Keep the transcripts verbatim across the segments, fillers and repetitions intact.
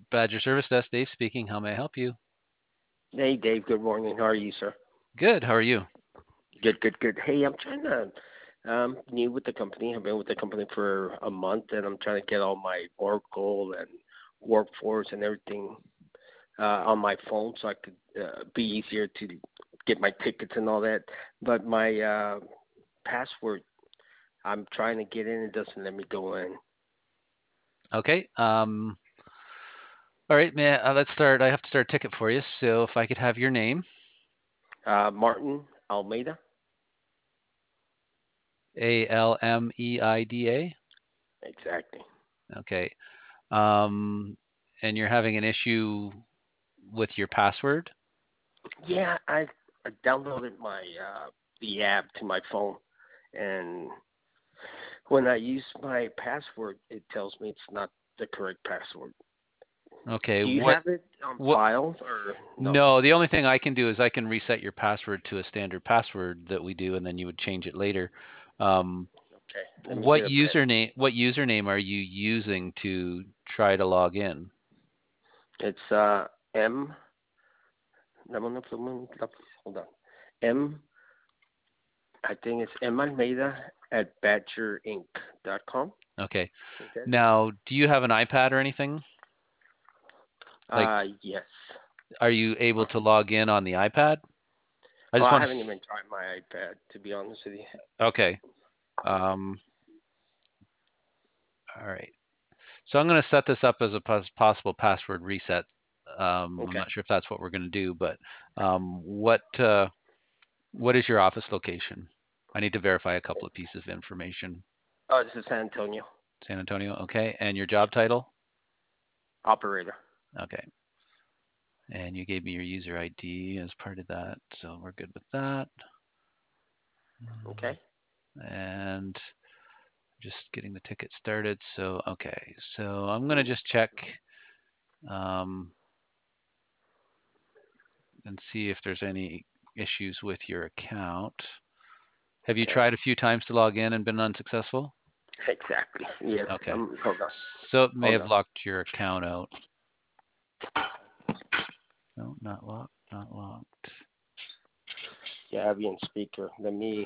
Badger Service Desk, Dave speaking. How may I help you? Hey, Dave. Good morning. How are you, sir? Good. How are you? Good, good, good. Hey, I'm trying to. Um, new with the company. I've been with the company for a month, and I'm trying to get all my Oracle and workforce and everything uh, on my phone, so I could uh, be easier to get my tickets and all that. But my uh, password, I'm trying to get in. It doesn't let me go in. Okay. Um, all right, man. Uh, let's start. I have to start a ticket for you. So if I could have your name, Uh, Martin Almeida. A L M E I D A. Exactly. Okay. Um, and you're having an issue with your password. Yeah, I, I downloaded my uh, the app to my phone, and when I use my password, it tells me it's not the correct password. Okay. Do you What? have it on What? file or no? No. The only thing I can do is I can reset your password to a standard password that we do, and then you would change it later. Um, Okay, let me what get a pen. username? What username are you using to try to log in? It's uh M. Hold on. M. I think it's M Almeida at badger inc dot com. Okay. Okay. Now, do you have an iPad or anything? Like, Uh yes. are you able Uh, to log in on the iPad? I oh, just I want to. haven't even tried my iPad to be honest with you. Okay. Um, all right. So I'm going to set this up as a pos possible password reset. Um, I'm Okay. not sure if that's what we're going to do, but um, what uh, what is your office location? I need to verify a couple of pieces of information. Oh, this is San Antonio. San Antonio. Okay. And your job title? Operator. Okay. And you gave me your user I D as part of that, so we're good with that. Okay. And just getting the ticket started. So, okay. So I'm going to just check um, and see if there's any issues with your account. Have you Okay. tried a few times to log in and been unsuccessful? Exactly. Yes. Okay. Um. Hold on. So it may Hold have on. locked your account out. No, not locked, not locked. Yeah, I have you on speaker. Let me.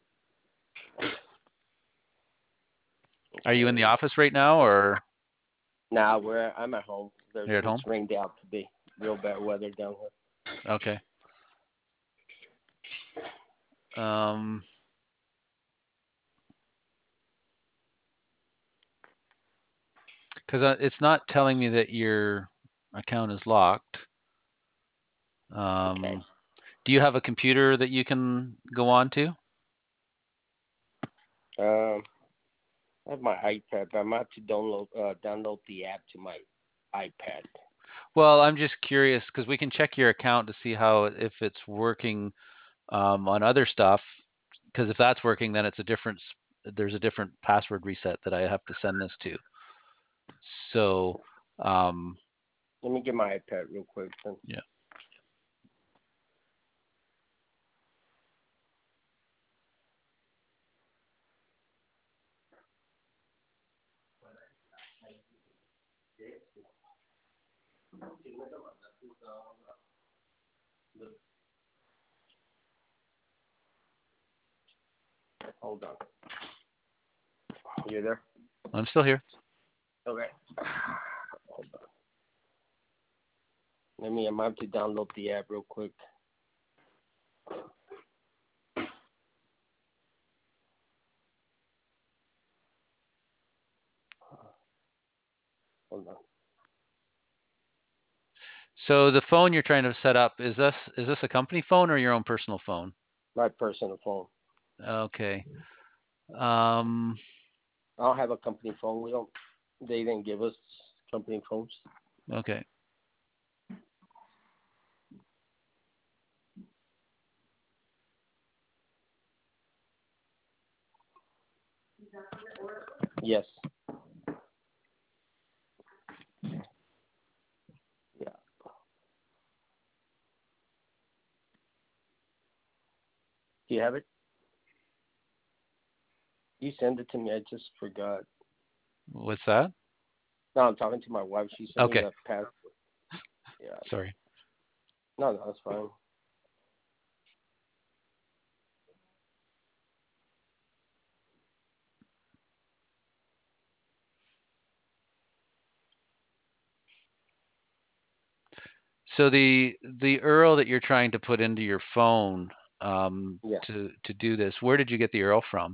Are you in the Okay. office right now or Now we're I'm at home. There's you're at it's home? rained out today. Real bad weather down here. Okay. Um, because it's not telling me that your account is locked. Okay. Um, do you have a computer that you can go on to? Um, I have my iPad, but I'm about to download uh, download the app to my iPad. Well, I'm just curious because we can check your account to see how if it's working um, on other stuff. Because if that's working, then it's a different. There's a different password reset that I have to send this to. So, um, Let me get my iPad real quick. Then. yeah. Hold on. You there? I'm still here. Okay. Hold on. Let me. I'm about to download the app real quick. Hold on. So the phone you're trying to set up is this is this a company phone or your own personal phone? My personal phone. Okay. Um, I don't have a company phone. We don't. They didn't give us company phones. okay. Yes. Yeah. Do you have it? You send it to me. I just forgot. What's that? No, I'm talking to my wife. She sent me Okay, the password. Yeah. sorry. No, no, that's fine. So the the U R L that you're trying to put into your phone um, Yeah. to to do this, where did you get the U R L from?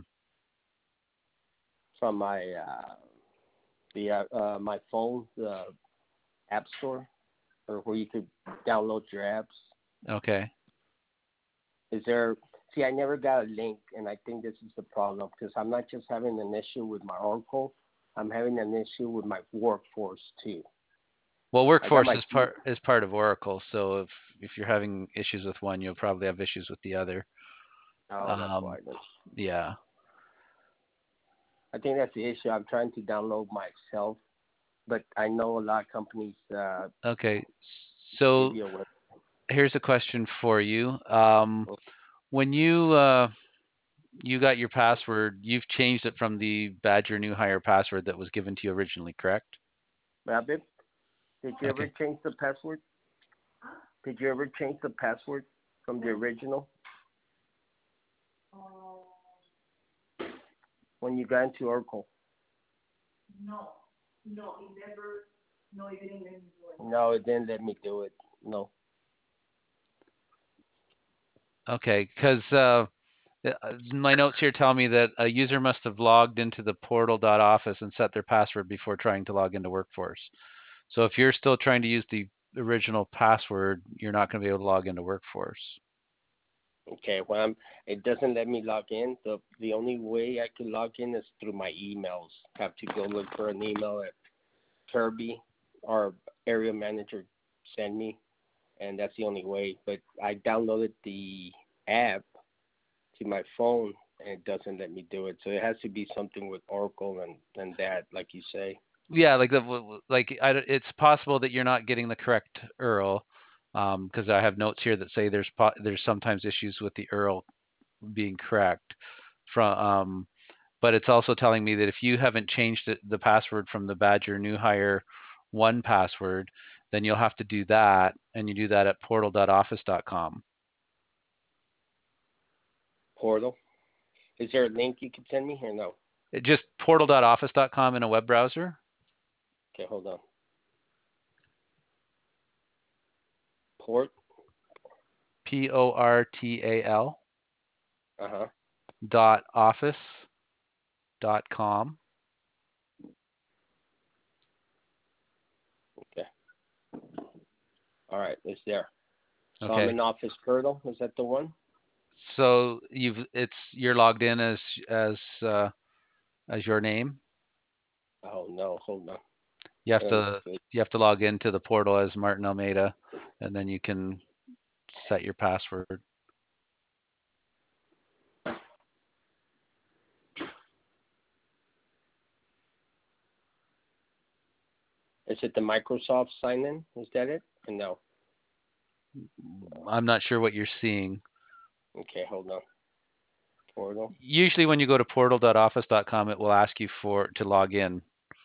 From my uh, the uh, uh, my phone, the app store, or where you could download your apps. Okay. Is there? See, I never got a link, and I think this is the problem because I'm not just having an issue with my Oracle. I'm having an issue with my workforce too. Well, I got Workforce my is part is part of Oracle, so if if you're having issues with one, you'll probably have issues with the other. oh, that's why. Um, Then. yeah. I think that's the issue. I'm trying to download myself, but I know a lot of companies uh, Okay. give So you a web. here's a question for you. Um, when you uh, you got your password, you've changed it from the Badger new hire password that was given to you originally, correct? Rabbit, did you ever Okay. change the password? Did you ever change the password from the original when you got into Oracle? No, no, it never. No, it didn't let me do it. No, it didn't let me do it. No. Okay, because uh, uh, my notes here tell me that a user must have logged into the portal.office and set their password before trying to log into Workforce. So if you're still trying to use the original password, you're not going to be able to log into Workforce. Okay, well, I'm, it doesn't let me log in. The the only way I can log in is through my emails. I have to go look for an email that Kirby, our area manager, sent me, and that's the only way. But I downloaded the app to my phone, and it doesn't let me do it. So it has to be something with Oracle and, and that, like you say. Yeah, like the like I, it's possible that you're not getting the correct U R L because um, I have notes here that say there's there's sometimes issues with the U R L being correct from um, but it's also telling me that if you haven't changed it, the password from the Badger new hire one password, then you'll have to do that, and you do that at portal dot office dot com. Portal. Is there a link you could send me or no? It just portal dot office dot com in a web browser. Okay, hold on. Port. P O R T A L Uh huh. dot office dot com. Okay. All right, it's there. So I'm Okay. in Office Portal. Is that the one? So you've it's you're logged in as as uh, as your name. Oh no, hold on. You have Let me to see. you have to log into the portal as Martin Almeida, and then you can set your password. Is it the Microsoft sign in? Is that it? Or no. I'm not sure what you're seeing. Okay, hold on. Portal. Usually when you go to portal dot office dot com, it will ask you for to log in.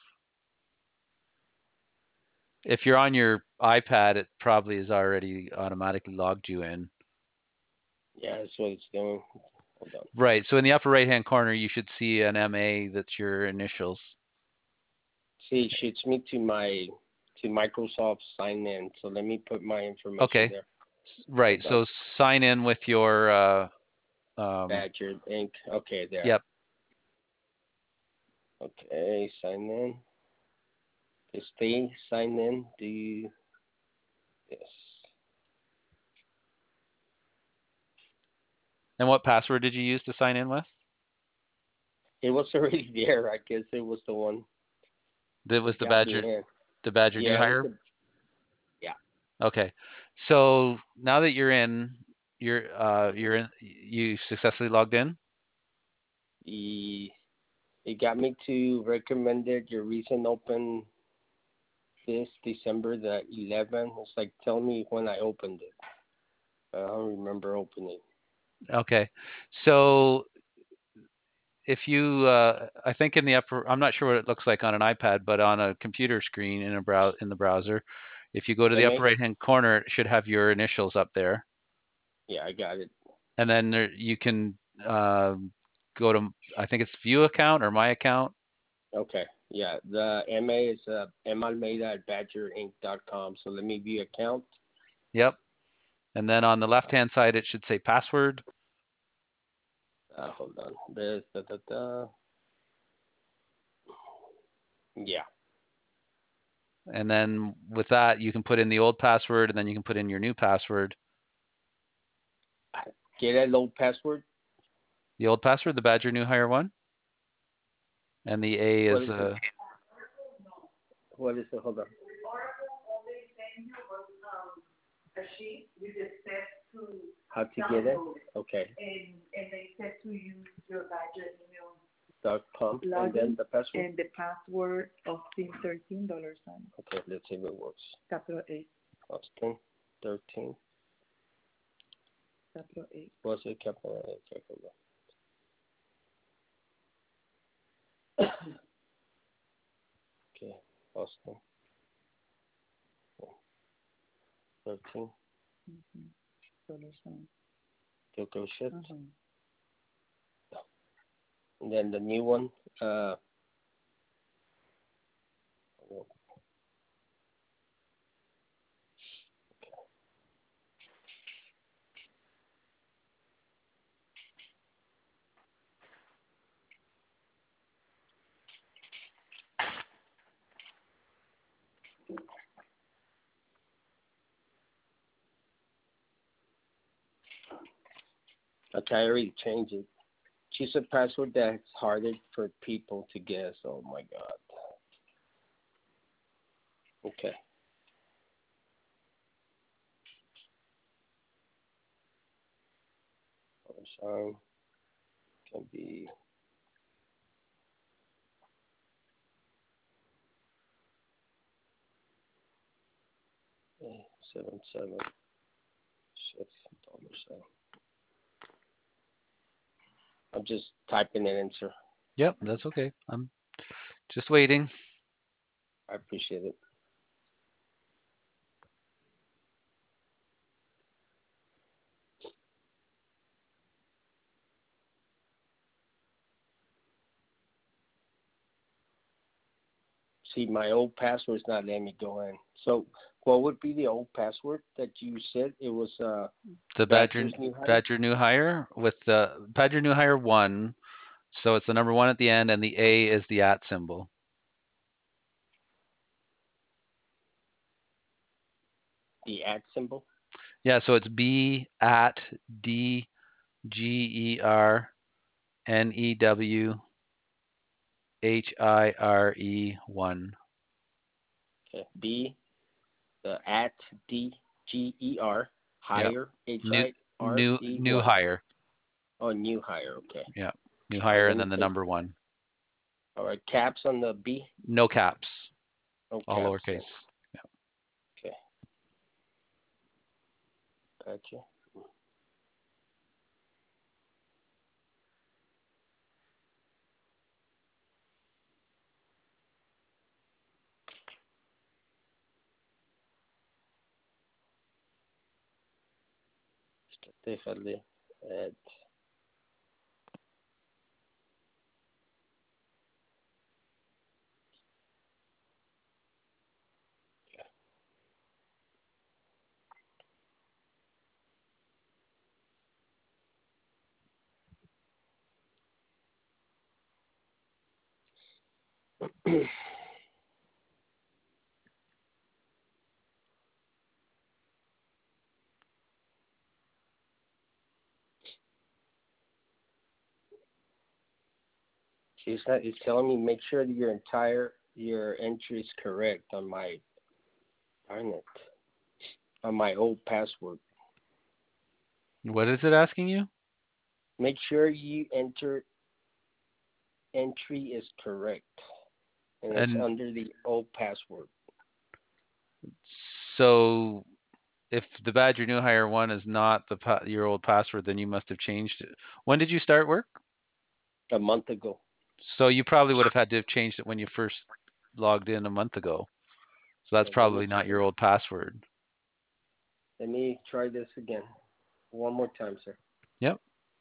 If you're on your iPad, it probably has already automatically logged you in. Yeah, that's what it's doing. Hold on. Right. So in the upper right-hand corner, you should see an M A that's your initials. See, it shoots me to my to Microsoft sign in. So let me put my information Okay. there. Right. Hold on. So sign in with your uh, um, Badger Inc. Okay, there. yep. Okay, sign in. Stay sign in. Do you yes. And what password did you use to sign in with? It was already there. I guess it was the one That was that the got me Badger, in. the Badger new Yeah, it was hire. the yeah. Okay. So now that you're in, you're uh, you're in, you successfully logged in. The it got me to recommended your recent open this December the eleventh. It's like tell me when I opened it. I don't remember opening. Okay. So if you, uh, I think in the upper, I'm not sure what it looks like on an iPad, but on a computer screen in a brow in the browser, if you go to the M upper A? right-hand corner, it should have your initials up there, Yeah, I got it. and then there, you can um, go to, I think it's View Account or My Account. Okay. Yeah, the M A is uh, M Almeida at badger inc dot com. So let me view account. Yep. And then on the left-hand side, it should say password. Uh, hold on. There's da, da, da. Yeah. And then with that, you can put in the old password, and then you can put in your new password. Get that old password. The old password, the Badger New Hire one, and the A What is is it? uh, What is it? Hold on. A sheet, you just said to How to get it? download it, Okay. and, and they said to use your Badger email Dot com. And login then the password. and the password of SIM thirteen dollar sign, Okay, let's see if it works. capital A, Austin thirteen. capital A. What's it? Capital A. Okay, hold on. Okay, Austin. thirteen. Mm-hmm. Dollar sign. Go shift. Uh-huh. And then the new one. Uh, okay, I already changed it. Choose a password that's harder for people to guess. Oh my god. Okay. Sign can be seven seven shift dollar sign. I'm just typing it in, sir. yep, that's okay. I'm just waiting. I appreciate it. See, my old password's not letting me go in. So, what would be the old password that you said? It was uh, The Badger Badger's New Hire? Badger New Hire with the Badger New Hire one. So it's the number one at the end, and the A is the at symbol. The at symbol? Yeah, so it's B at D G E R N E W H I R E one. Okay. B, the at D G E R, Yep. hire, H New I R new E new one. hire. Oh, new hire. Okay. Yeah. New All right, hire let and me then the take. number one. All right, caps on the B. No caps. No All caps. lowercase. Yeah. Okay. Gotcha. Déjale add. It's not. It's telling me make sure that your entire your entry is correct on my. Darn it. On my old password. What is it asking you? Make sure you enter entry is correct, and it's And under the old password. so if the Badger New Hire one is not the pa- your old password, then you must have changed it. When did you start work? A month ago. So you probably would have had to have changed it when you first logged in a month ago. So that's So let me probably not see. your old password. Let me try this again. One more time, sir. Yep.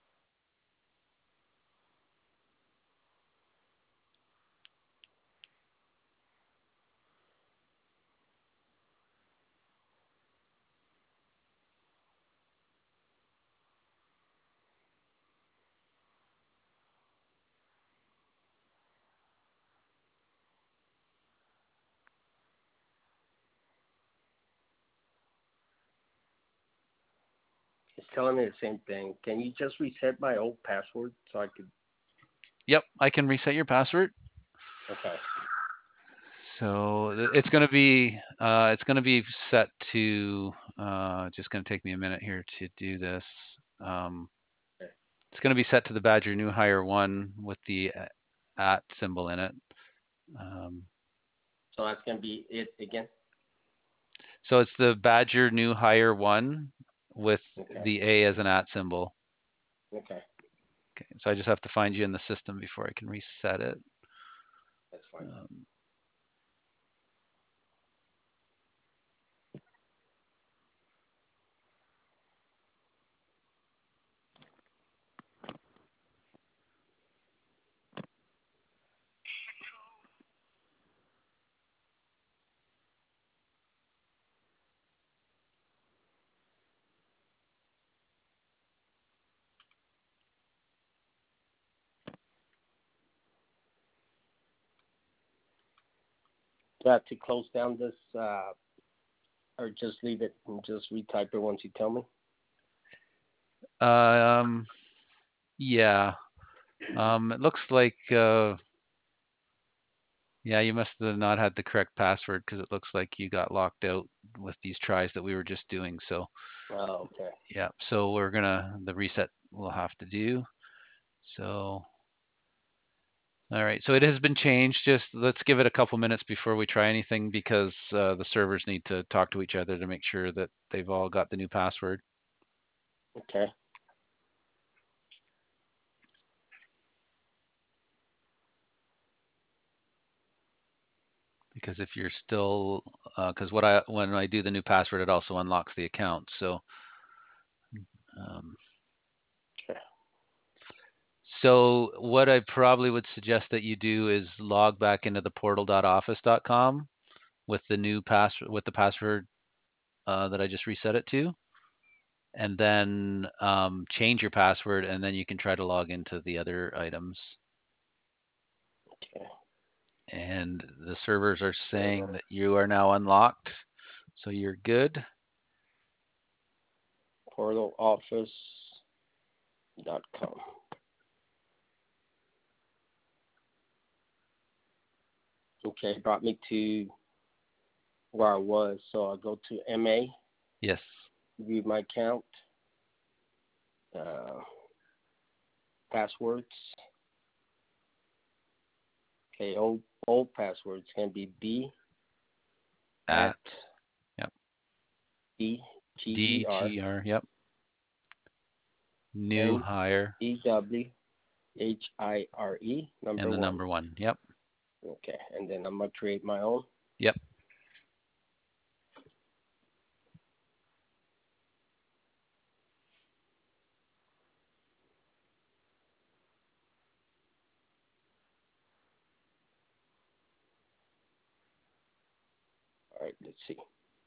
It's telling me the same thing. Can you just reset my old password so I could? Yep, I can reset your password. Okay. So it's going to be uh, it's going to be set to uh, just going to take me a minute here to do this. Um, Okay. it's going to be set to the Badger new hire one with the at symbol in it. Um, So that's gonna be it again. so it's the Badger new hire one with Okay. the A as an at symbol. Okay. Okay, so I just have to find you in the system before I can reset it. That's fine. Um, Do I have to close down this, uh, or just leave it and just retype it once you tell me? um, yeah. Um, it looks like uh, yeah, you must have not had the correct password because it looks like you got locked out with these tries that we were just doing. So Oh, okay. yeah, so we're gonna the reset we'll have to do. So all right, so it has been changed. Just let's give it a couple minutes before we try anything because uh, the servers need to talk to each other to make sure that they've all got the new password. Okay. Because if you're still, because uh, what I when I do the new password, it also unlocks the account. So. Um, Okay. So what I probably would suggest that you do is log back into the portal dot office dot com with the new password with the password uh, that I just reset it to, and then um, change your password, and then you can try to log into the other items. Okay. And the servers are Uh, saying that you are now unlocked, so you're good. portal office dot com. Okay, brought me to where I was. So I'll go to M A, Yes. view my account, uh, passwords. Okay, old old passwords can be B at At yep. D G E R D G R yep. New N hire E W H I R E number and the one. number one. Yep. Okay, and then I'm gonna create my own. Yep. All right, let's see.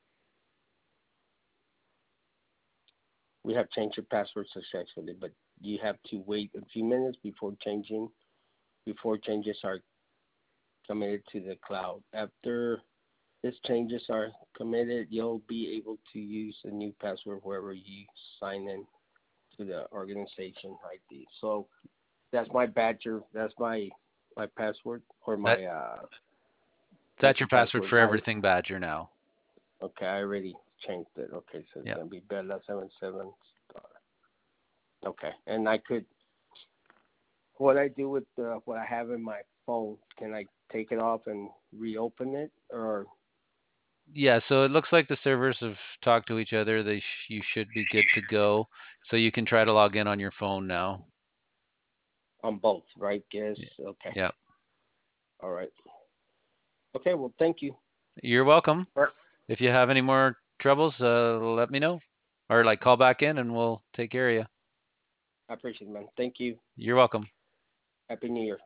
We have changed your password successfully, but you have to wait a few minutes before changing, before changes are committed to the cloud. After these changes are committed, you'll be able to use a new password wherever you sign in to the organization I D. So that's my badger. That's my my password or That my uh. that's That's your the password password. for I everything Badger now. okay. I already changed it. Okay, so it's Yep. gonna be Bella seven seven star. Okay, and I could what I do with uh, what I have in my phone. Can I take it off and reopen it, or Yeah, so it looks like the servers have talked to each other. They sh you should be good to go. So you can try to log in on your phone now. On both, right? Guess. Okay. Yeah. All right. Okay. Well, thank you. You're welcome. All right. If you have any more troubles, uh, let me know, or like call back in and we'll take care of you. I appreciate it, man. Thank you. You're welcome. Happy New Year.